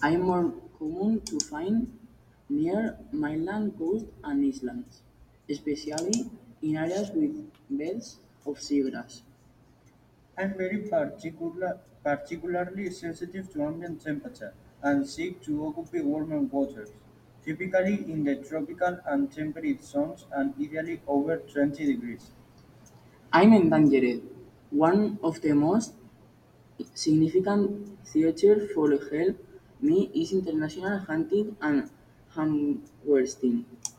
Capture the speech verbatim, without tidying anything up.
are more common to find near mainland coast and islands, especially in areas with beds of seagrass. I'm very particular, particularly sensitive to ambient temperature and seek to occupy warmer waters, typically in the tropical and temperate zones and ideally over twenty degrees. I'm endangered. One of the most significant theatres for help me is international hunting and harvesting.